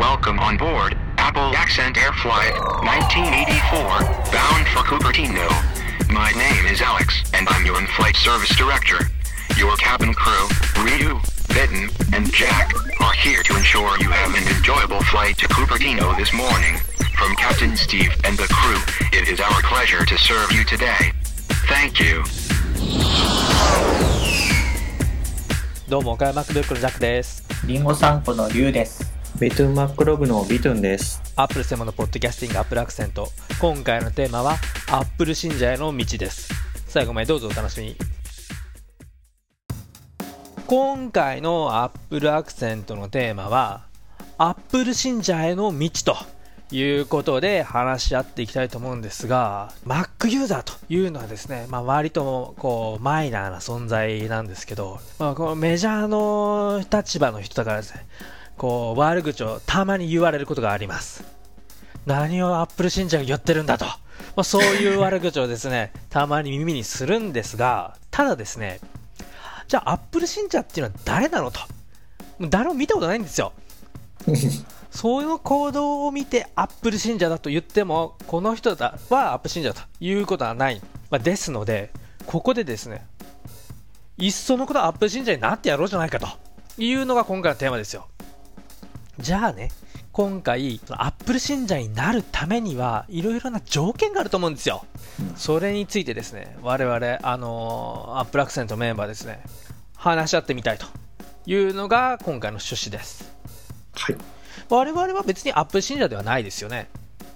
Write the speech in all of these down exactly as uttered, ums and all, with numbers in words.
Welcome on board Apple Accent Air Flight nineteen eighty-four, bound for Cupertino. My name is Alex, and I'm your in-flight service director. Your cabin crew, Ryu, Bitten, and Jack, are here to ensure you have an enjoyable flight to Cupertino this morning. From Captain Steve and the crew, it is our pleasure to serve you today. Thank you. どうも岡山マックブックのジャックです。 リンゴさんこのリュウです。 ビトゥンマックログのビトゥンです。 アップル専門のポッドキャスティングアップルアクセント。今回のテーマはアップル信者への道です。最後までどうぞお楽しみに。今回のアップルアクセントのテーマはアップル信者への道ということで話し合っていきたいと思うんですが、 Mac ユーザーというのはですね、まあ、割とこうマイナーな存在なんですけど、まあ、このメジャーの立場の人だからですね、こう悪口をたまに言われることがあります。何をアップル信者が言ってるんだと、まあ、そういう悪口をですねたまに耳にするんですが、ただですね、じゃあアップル信者っていうのは誰なのと、誰も見たことないんですよそういう行動を見てアップル信者だと言っても、この人だはアップル信者だということはない、まあ、ですので、ここでですね、いっそのことアップル信者になってやろうじゃないかというのが今回のテーマですよ。じゃあね、今回アップル信者になるためにはいろいろな条件があると思うんですよ。それについてですね、我々あのー、アップルアクセントメンバーですね、話し合ってみたいというのが今回の趣旨です。 はい。 我々は別にアップル信者ではないですよね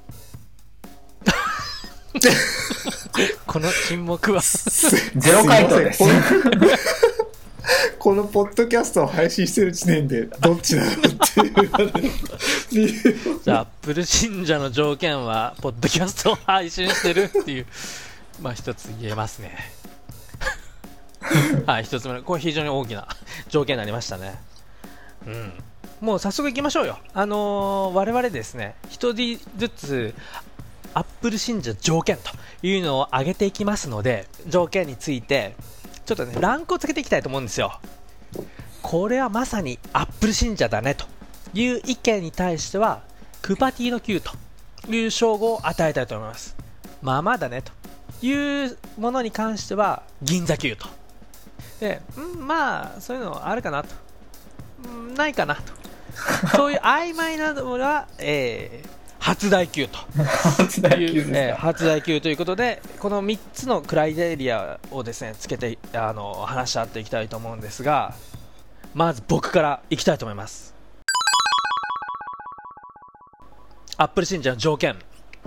この沈黙はゼロ回答ですこのポッドキャストを配信してる時点でどっちなのっていうじゃあアップル信者の条件はポッドキャストを配信してるっていう、まあ一つ言えますねはい、一つ目、これ非常に大きな条件になりましたね。うん、もう早速いきましょうよ。あのー、我々ですね、一人ずつアップル信者条件というのを挙げていきますので、条件についてちょっとねランクをつけていきたいと思うんですよ。これはまさにアップル信者だねという意見に対してはクパティの Q という称号を与えたいと思います。まあまあだねというものに関しては銀座 Q とで、んまあそういうのあるかなと、んないかなとそういう曖昧なのは、えー、初代級と初代級ですか、 えー、初代級ということで、このみっつのクライテリアをですねつけてあの話し合っていきたいと思うんですが、まず僕からいきたいと思います。アップル信者の条件。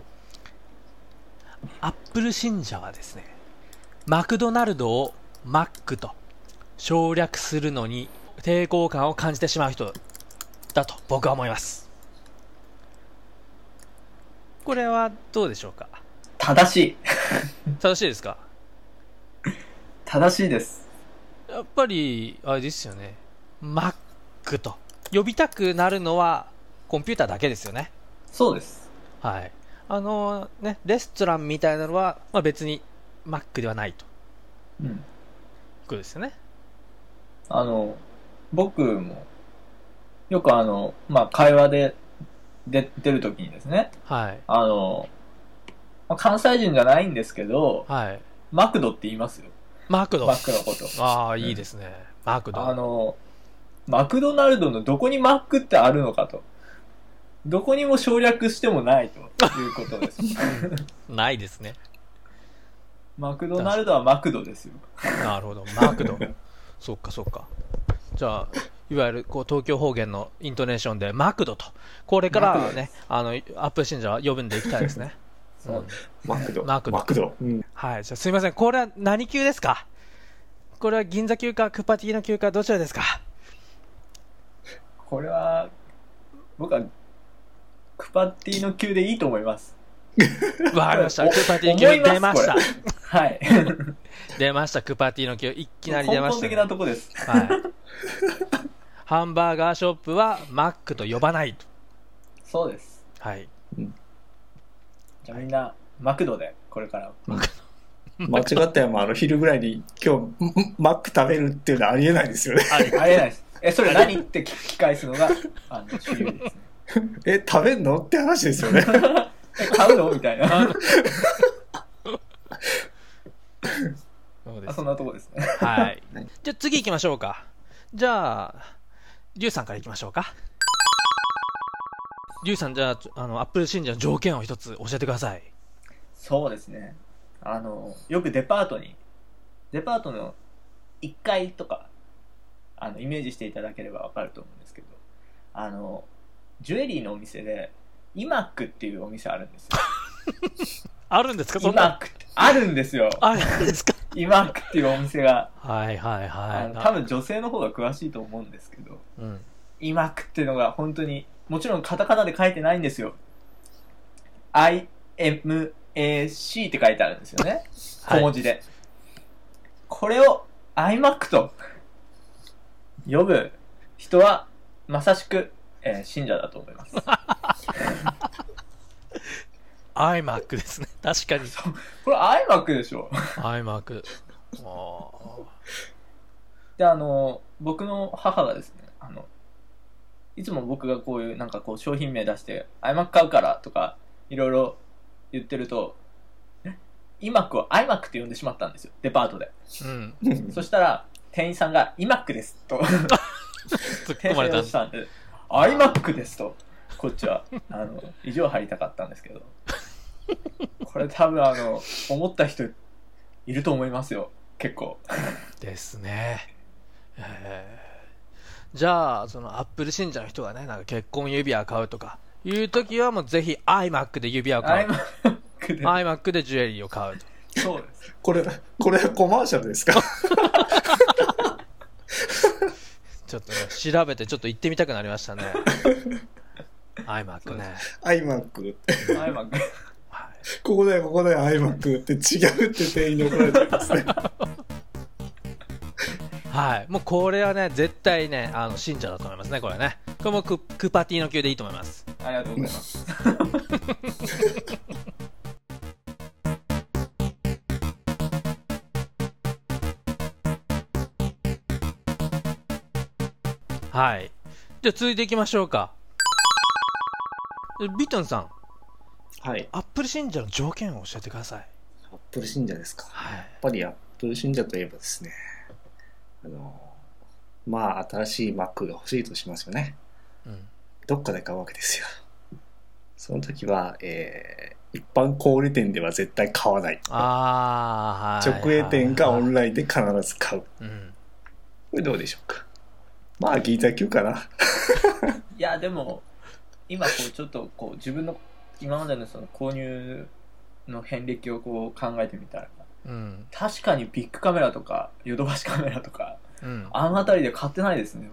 アップル信者はですね、マクドナルドをマックと省略するのに抵抗感を感じてしまう人だと僕は思います。これはどうでしょうか。 正しい正しいですか。 正しいです。 やっぱりあれですよね、マックと呼びたくなるのはコンピューターだけですよね。 そうです。 はい。あのね、レストランみたいなのは、まあ、別にマックではないと、 うん、 いうことですよね。 あの僕もよくあの、まあ、会話で出てるときにですね、 はい、 あの、まあ、関西人じゃないんですけど、 はい、 マクドって言いますよ。 マクド。 マックのこと。 ああ、いいですね、うん、マクド。 あのマクドナルドのどこにマックってあるのかと、どこにも省略してもないということですないですね。 マクドナルドはマクドですよ。 なるほど、マクドそっかそっか。じゃあいわゆるこう東京方言のイントネーションでマクドと、これからはね、あのアップル信者は呼ぶんでいきたいですね。 そう、うん、 マクド、 マクド、 マクド、うん、 はい。じゃあすみません、これは何級ですか。これは銀座級かクパティの級かどちらですか。 これは僕はクパティの級でいいと思います。 わかりました。クパティの級出ました。 はい出ました。クパティの級いきなり出ました、ね。 根本的なとこです。 はい。ハンバーガーショップはマックと呼ばないと。 そうです。 はい。 じゃあみんなマクドでこれからマクド間違ったよ、あの昼ぐらいに今日マック食べるっていうのはありえないですよね。 ありえないです。え、それ何って聞き返すのがあの主流ですね。 え、食べんのって話ですよね。 え買うのみたいな。 そうですあそんなとこですね。 はい。じゃあ次行きましょうか。じゃあ、リュウさんから行きましょうか。リュウさん、じゃあ、あの、アップル信者の条件を一つ教えてください。 そうですね。あの、よくデパートに、デパートのいっかいとか、あの、イメージしていただければわかると思うんですけど、あの、ジュエリーのお店で、イマックっていうお店あるんですよ。 あるんですか、 イそんな。 マックって、あるんですよ。 あるんですか。 イマックっていうお店が、 はいはいあはい。 の多分女性の方が詳しいと思うんですけど、 うん。 イマックっていうのが本当に、もちろんカタカナで書いてないんですよ。アイエムエーシー って書いてあるんですよね。小文字で。これを iMac と呼ぶ人は、まさしく、えー信者だと思います。 iMac ですね。確かに。 これ iMac でしょ。 iMac。あで、あの、僕の母がですね、あの、いつも僕がこういうなんかこう商品名出して iMac 買うからとかいろいろ言ってると、iMac を iMac って呼んでしまったんですよ、デパートで。 ーうん。 そしたら店員さんが iMac ですと突っ込まれたんです。 訂正をしたんで iMac ですと、こっちはあの意地を張りたかったんですけど、これ多分あの思った人いると思いますよ、結構。 ですね。えーじゃあ、そのアップル信者の人がね、なんか結婚指輪買うとかいうときは、もうぜひ iMac で指輪を買う。 iMac で iMac でジュエリーを買うと。 そうです。 これ、これはコマーシャルですか？ ちょっとね、調べてちょっと行ってみたくなりましたね。iMac ね。 iMac。 iMac はい、 ここだよ、ここだよ、iMac って違うって店員に怒られちゃいますね。 はい。もうこれはね、絶対ね、あの、信者だと思いますね、これね。これもククパティの級でいいと思います。 ありがとうございます。 はい。じゃあ続いていきましょうか。ビトンさん、 はい。 アップル信者の条件を教えてください。 アップル信者ですか。 はい。 やっぱりアップル信者といえばですね、あの、まあ、新しい Mac が欲しいとしますよね。 うん。 どっかで買うわけですよ。その時は、えー、一般小売店では絶対買わない。 あー、はい。 直営店かオンララインで必ず買う。 イン。うん。 これどうでしょうか。まあ、ギータ級かな。 いやでも今こうちょっとこう自分の今までのその購入の遍歴をこう考えてみたら、 うん。 確かにビッグカメラとかヨドバシカメラとかうん。 あの辺りで買ってないですね。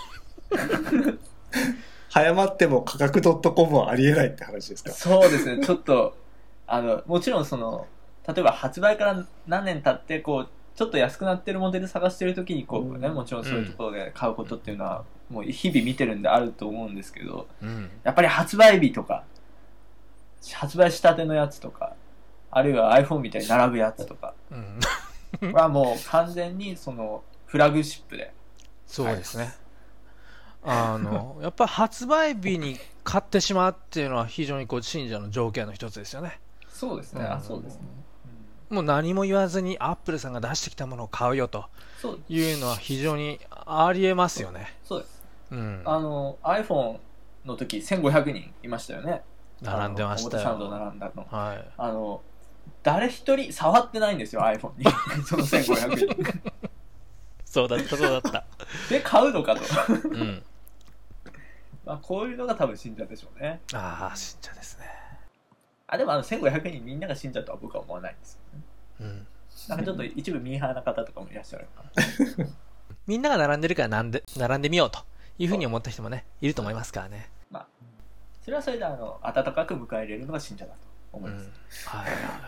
早まっても価格 .com はありえないって話ですか。 そうですね。ちょっとあのもちろんその例えば発売から何年経ってこうちょっと安くなってるモデル探してる時にこうね、もちろんそういうところで買うことっていうのはもう日々見てるんであると思うんですけど、 うん。 やっぱり発売日とか発売したてのやつとか、あるいは iPhone みたいに並ぶやつとかうん。 はもう完全にそのフラグシップで。 そうですね。あの、やっぱ発売日に買ってしまうっていうのは非常にこう信者の条件の一つですよね。 そうですね。 うんあ、そうですね。 もう何も言わずにアップルさんが出してきたものを買うよとそういうのは非常にありえますよね。 そうです。 うん。 あの iPhone の時せんごひゃくにんいましたよね。 並んでましたよ。 表参道並んだの。 はい。 あの誰一人触ってないんですよ iPhone にそのせんごひゃくにんそうだったそうだった。 で買うのかとうん。 まあこういうのが多分信者でしょうね。 ああ、信者ですね。 あでもあのせんごひゃくにんみんなが信者とは僕は思わないんですよね。 うん。 なんかちょっと一部ミーハーな方とかもいらっしゃるかな。 みんなが並んでるからなんで並んでみようというふうに思った人もね、いると思いますからね。 まあそれはそれであの温かく迎え入れるのが信者だと思います。 うん。はい。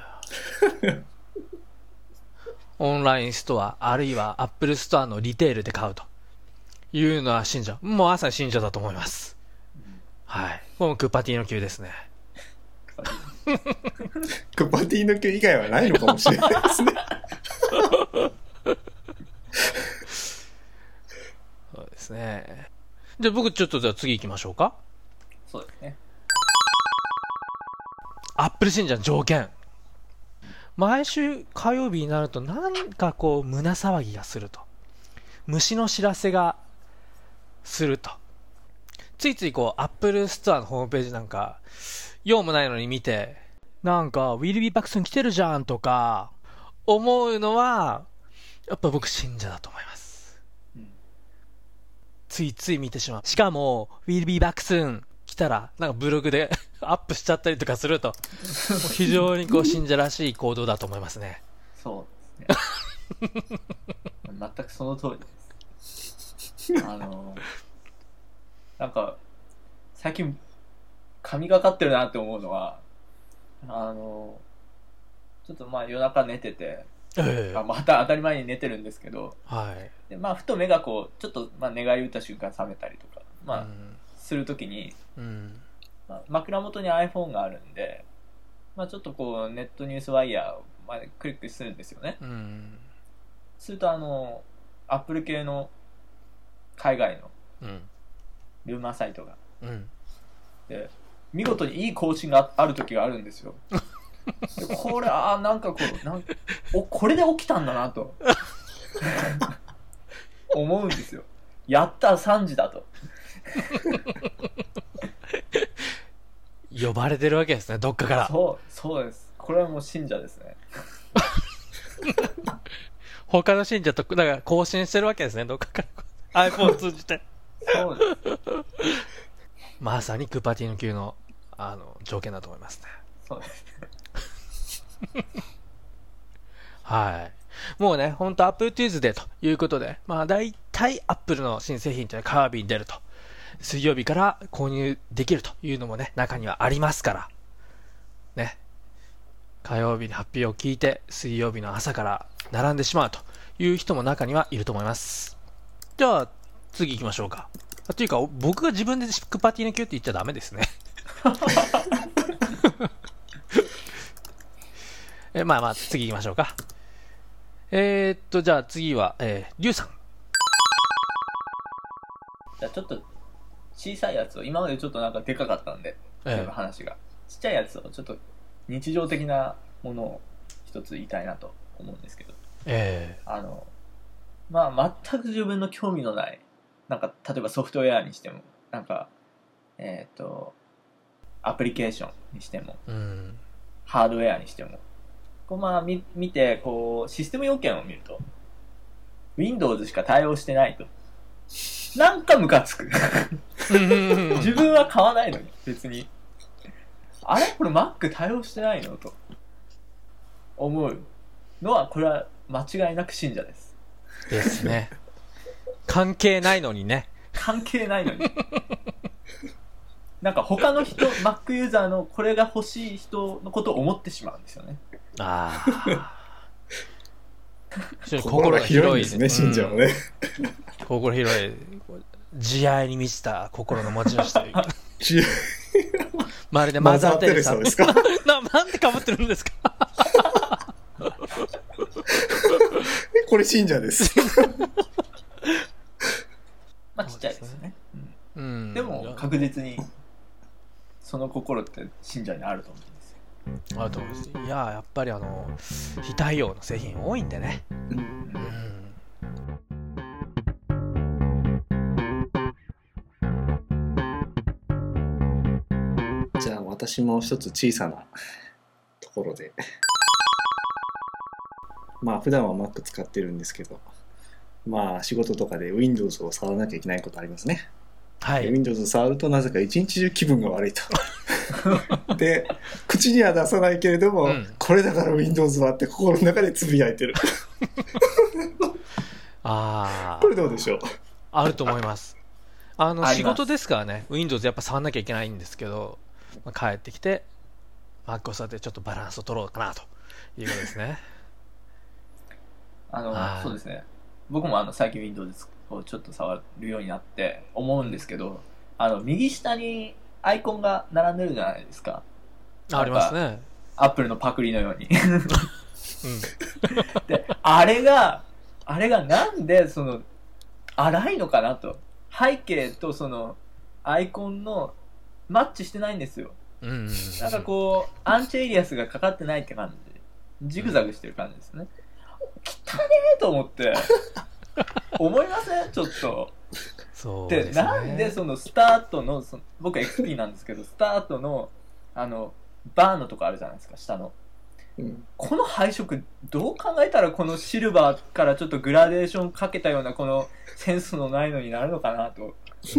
オンラインストア、あるいはアップルストアのリテールで買うというのは信者。もうまさに信者だと思います。はい。もうクッパティの級ですね。 クパティの級以外はないのかもしれないですね。 そうですね。じゃあ僕ちょっとじゃあ次行きましょうか。 そうですね。 アップル信者の条件。毎週火曜日になるとなんかこう胸騒ぎがすると。虫の知らせがすると。ついついこう Apple Store のホームページなんか用もないのに見て、なんか Will be back soon 来てるじゃんとか思うのはやっぱ僕信者だと思います、うん、ついつい見てしまう。しかも Will be back soon 来たらなんかブログでアップしちゃったりとかすると非常にこう信者らしい行動だと思いますね。 そうですね全くその通りです。あのなんか最近神がかってるなって思うのは、あのちょっとまあ夜中寝てて、えー、また当たり前に寝てるんですけど、はい、でまあふと目がこうちょっとまあ寝返り打った瞬間覚めたりとか、まあ、うん、するときに、うんまあ、枕元に iPhone があるんで、まあ、ちょっとこうネットニュースワイヤーまでクリックするんですよね。うん、するとあの Apple 系の海外のルーマーサイトが、うん、で見事にいい更新がある時があるんですよ。でこれあなんかこうなんかおこれで起きたんだなと思うんですよ。やったさんじだと呼ばれてるわけですね、どっかから。 そうそうです。これはもう信者ですね。 他の信者とだから更新してるわけですね、どっかから iPhone を通じて。そうです。まさにクーパーティーノ級のあの条件だと思いますね。そうですね。はい。もうね、本当アップル Tuesday ということで、まあ大体アップルの新製品というのは火曜日に出ると。水曜日から購入できるというのもね、中にはありますから。ね。火曜日に発表を聞いて、水曜日の朝から並んでしまうという人も中にはいると思います。じゃあ、次行きましょうか。というか、僕が自分でクパティーノ級って言っちゃダメですね。えまあまあ、次行きましょうか。えー、っと、じゃあ次は、えー、リュウさん。 じゃあちょっと小さいやつを、今までちょっとなんかでかかったんで、ええ、話が。ちっちゃいやつをちょっと日常的なものを一つ言いたいなと思うんですけど。ええ。あの、まあ全く自分の興味のない、なんか例えばソフトウェアにしても、なんか、えっと、アプリケーションにしても、うん、ハードウェアにしても、こうまあ見、見て、こう、システム要件を見ると、Windows しか対応してないと。なんかムカつく。自分は買わないのに、別に。あれこれ Mac 対応してないのと思うのは、これは間違いなく信者です。 ですね。関係ないのにね。 関係ないのに。なんか他の人、Mac ユーザーのこれが欲しい人のことを思ってしまうんですよね。ああ。 心が広いですね、 信者はね。 心広い。慈愛に満ちた心の持ち主というか。まるでマザー・テレサですか。な、なんで被ってるんですか。 これ信者です。 まあちっちゃいですね。うん。でも確実にその心って信者にあると思うんですよ。 あると思います。いややっぱりあの非対応の製品多いんでね。うん。うんじゃあ私も一つ小さなところで、まあ普段は Mac 使ってるんですけど、まあ仕事とかで Windows を触らなきゃいけないことありますね。はい。Windows を触るとなぜか一日中気分が悪いと。で、口には出さないけれども、うん、これだから Windows はって心の中でつぶやいてる。ああ。これどうでしょう。 あると思います。あの仕事ですからね、Windows やっぱ触らなきゃいけないんですけど。帰ってきて Mac を触ってちょっとバランスを取ろうかなということですね。 あのそうですね。僕もあの最近 Windows をちょっと触るようになって思うんですけど、あの右下にアイコンが並んでるじゃないですか。 ありますね。 Apple のパクリのように。うん、であれがあれがなんでその荒いのかなと。背景とそのアイコンのマッチしてないんですよ。 うんうんうん、 なんかこうアンチエイリアスがかかってないって感じでジグザグしてる感じですね。汚ねえと思って思いませんちょっと。 そうですね。 でなんでそのスタートのその僕は エックスピー なんですけどスタートのあのバーンのとこあるじゃないですか下の、うん、この配色どう考えたらこのシルバーからちょっとグラデーションかけたようなこのセンスのないのになるのかなと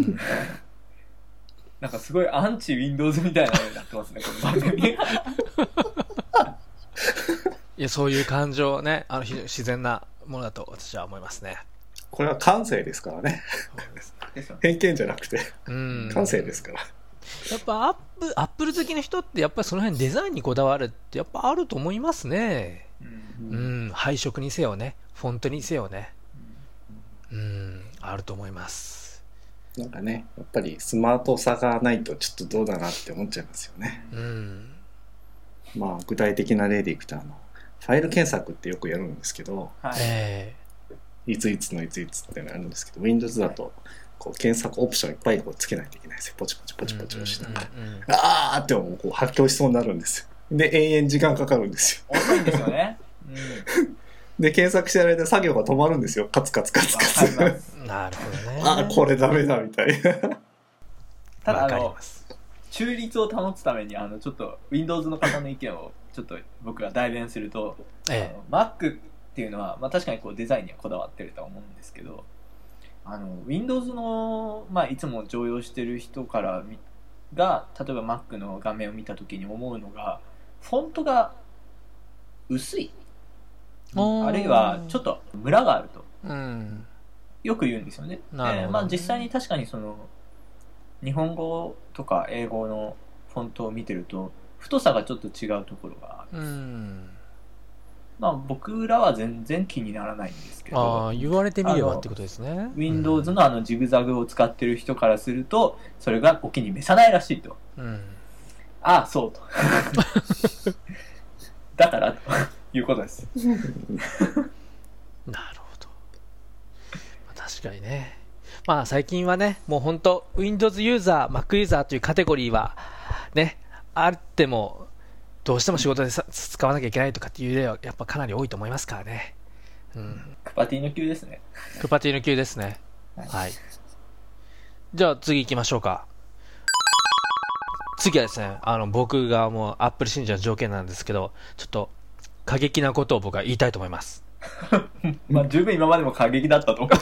なんかすごいアンチ Windows みたいなのになってますねこの番組いやそういう感情ねあの自然なものだと私は思いますね。 これは感性ですからね。偏見じゃなくてうん感性ですから。 やっぱアップアップル好きな人ってやっぱりその辺デザインにこだわるってやっぱあると思いますね。うん、うん、配色にせよねフォントにせよね、うん、うんあると思います。 なんかねやっぱりスマートさがないとちょっとどうだなって思っちゃいますよね。 うん、 まあ具体的な例でいくとあのファイル検索ってよくやるんですけど、 はい、 いついつのいついつってのあるんですけど Windows だとこう検索オプションいっぱいこうつけないといけないですよ。ポチポチポチポチ押しながら、うんうんうん、あーってもうこう発狂しそうになるんですよ。で延々時間かかるんですよ。 遅いんですよね、うん、 で検索してる間作業が止まるんですよ。カツカツカツカツなるほどね。 あーこれダメだみたいなただあの中立を保つためにあのちょっと Windows の方の意見をちょっと僕が代弁すると、ええ、あの Mac っていうのは、まあ、確かにこうデザインにはこだわってるとは思うんですけどあの Windows の、まあ、いつも常用してる人からが例えば Mac の画面を見た時に思うのがフォントが薄いあるいはちょっとムラがあると、 うん、 よく言うんですよね。で、まあ、実際に確かにその日本語とか英語のフォントを見てると太さがちょっと違うところがある、うん、まあ僕らは全然気にならないんですけどあ言われてみればってことですね。 Windows のあのジグザグを使ってる人からするとそれがお気に召さないらしいと、うん、ああそうとだからということですなるほど確かにね。まあ最近はねもう本当 Windows ユーザー Mac ユーザーというカテゴリーはねあってもどうしても仕事でさ使わなきゃいけないとかっていう例はやっぱかなり多いと思いますからね、うん、 クパティの級ですね。 クパティの級ですね、はい、はい、じゃあ次行きましょうか。次はですねあの僕がもう Apple 信者の条件なんですけどちょっと過激なことを僕は言いたいと思いますまあ十分今までも過激だったと思う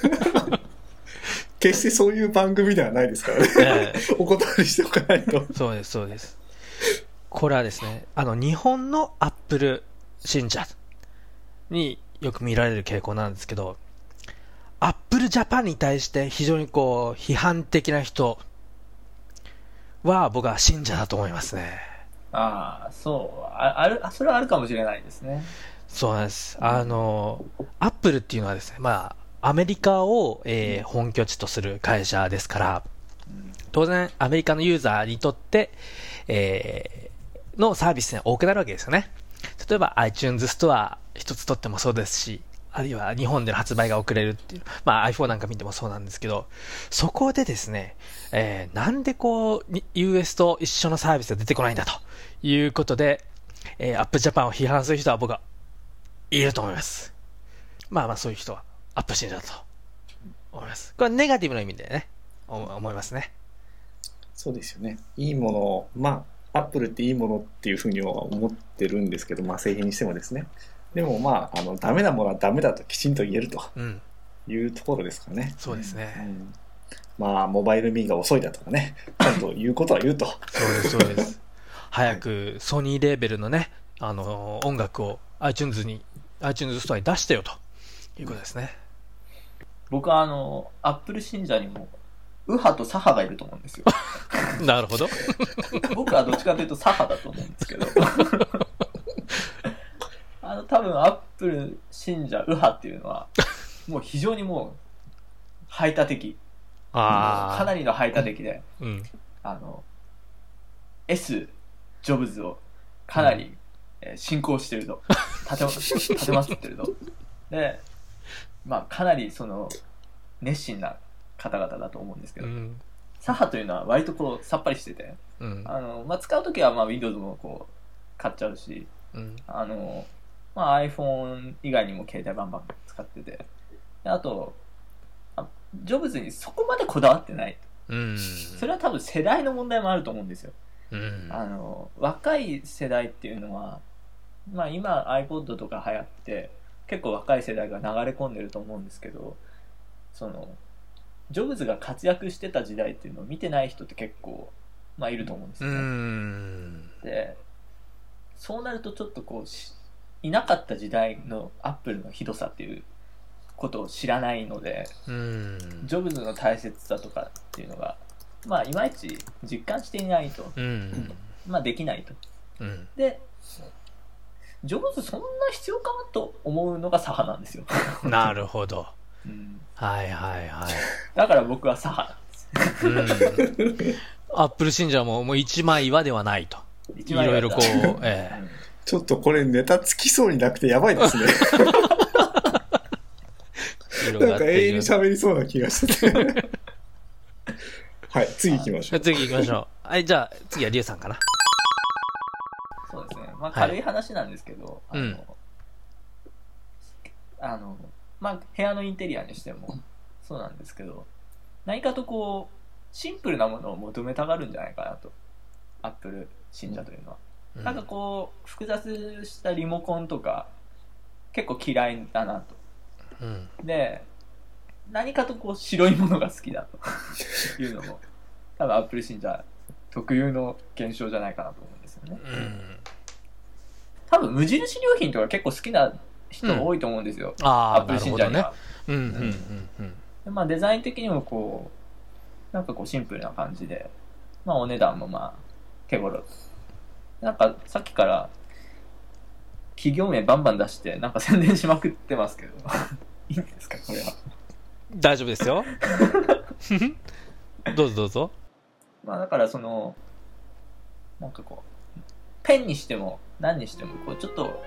決してそういう番組ではないですからね、えー、お断りしておかないと。 そうですそうです。これはですねあの日本のアップル信者によく見られる傾向なんですけどアップルジャパンに対して非常にこう批判的な人は僕は信者だと思いますね。 ああそうああるそれはあるかもしれないですね。 そうなんです。あのアップルっていうのはですねまあアメリカを、えー、本拠地とする会社ですから当然アメリカのユーザーにとって、えー、のサービスが多くなるわけですよね。例えば iTunes ストア一つとってもそうですしあるいは日本での発売が遅れるっていう、まあ、iPhone なんか見てもそうなんですけどそこでですね、えー、なんでこう ユーエス と一緒のサービスが出てこないんだということで、えー、アップルジャパンを批判する人は僕はいると思います。まあまあそういう人はアップル信者だと思います。これはネガティブな意味でね思いますね。 そうですよね。いいものまあアップルっていいものっていうふうには思ってるんですけど、まあ製品にしてもですねでもまああのダメなものはダメだときちんと言えるというところですかね、 うん、そうですね、 うん、まあモバイルミーが遅いだとかねちゃんと言うことは言うとそうですそうです早くソニーレーベルのねあの音楽を iTunes に iTunes ストアに出してよということですね。 僕はあのアップル信者にも右派と左派がいると思うんですよなるほど僕はどっちかというと左派だと思うんですけどあの多分アップル信者右派っていうのはもう非常にもう排他的あかなりの排他的で、うん、あの S ジョブズをかなり、うんえー、信仰してると立てま立てまつってるとで、まあ、かなりその熱心な方々だと思うんですけど、うん、 サハというのは割とこうさっぱりしてて、 うん、 あのまあ、使うときはまあ Windows もこう買っちゃうし、 うん、 あのまあ、iPhone 以外にも携帯バンバン使ってて、であとあジョブズにそこまでこだわってない、 うん、 それは多分世代の問題もあると思うんですよ、 うん、 あの若い世代っていうのは、まあ、今 iPod とか流行って結構若い世代が流れ込んでると思うんですけど、そのジョブズが活躍してた時代っていうのを見てない人って結構、まあ、いると思うんですよね。 うんでそうなるとちょっとこうしいなかった時代のアップルのひどさっていうことを知らないので、 うんジョブズの大切さとかっていうのが、まあ、いまいち実感していないと、 うんまあ、できないと、 うん、 でジョブズそんな必要かなと思うのが左派なんですよ。 なるほど、 うん、はいはいはいだから僕は左派なんです、 うん、アップル信者ももう一枚岩ではないと、いろいろこう、ええ、 ちょっとこれネタつきそうになくてやばいですね。なんか永遠に喋りそうな気がしてて。はい、次行きましょう。 次行きましょう。はい、じゃあ次はリュウさんかな。 そうですね。まあ軽い話なんですけど、 はい、 あの、うん、あのまあ部屋のインテリアにしてもそうなんですけど、何かとこうシンプルなものを求めたがるんじゃないかなと、アップル信者というのは。うん、なんかこう複雑したリモコンとか結構嫌いだなと、うん、で何かとこう白いものが好きだというのも多分アップル信者特有の現象じゃないかなと思うんですよね、うん、多分無印良品とか結構好きな人多いと思うんですよ、 うん、あアップル信者には、 うんうんうんうん、 でまあ、デザイン的にもこうなんかこうシンプルな感じで、まあ、お値段もまあ手頃、なんかさっきから企業名バンバン出してなんか宣伝しまくってますけどいいんですかこれは。 大丈夫ですよ。どうぞどうぞ。 まあだからそのなんかこうペンにしても何にしてもこうちょっと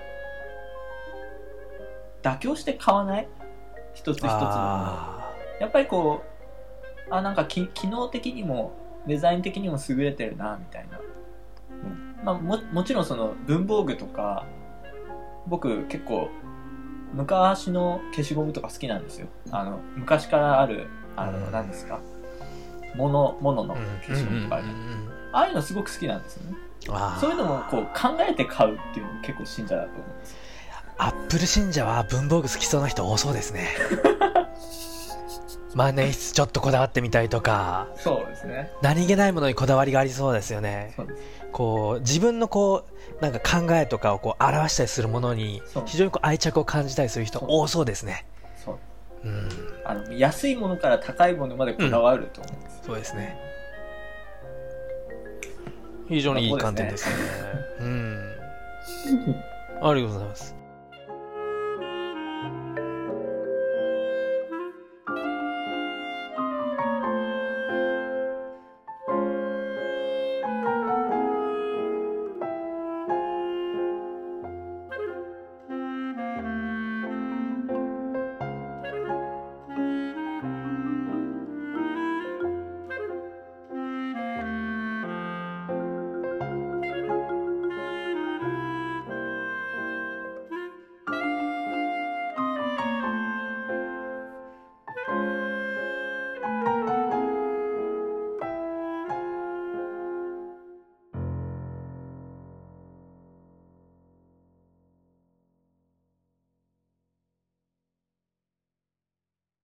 妥協して買わない一つ一つのものをやっぱりこうあなんかき機能的にもデザイン的にも優れてるなみたいな、まあ、も, もちろんその文房具とか僕結構昔の消しゴムとか好きなんですよ。あの昔からあるあの、うん、何ですかモノモノの消しゴムとかある、うんうんうんうん、ああいうのすごく好きなんですよね。そういうのもこう考えて買うっていうのも結構信者だと思うんですよ。 アップル信者は文房具好きそうな人多そうですね。万年筆ちょっとこだわってみたりとか、 そうですね、 何気ないものにこだわりがありそうですよね。 そうです。 こう自分のこうなんか考えとかをこう表したりするものに非常にこう愛着を感じたりする人多そうですね。 そう、うん、あの安いものから高いものまでこだわると思うんです、 うん、そうですね。非常にいい観点ですね。うん。ありがとうございます。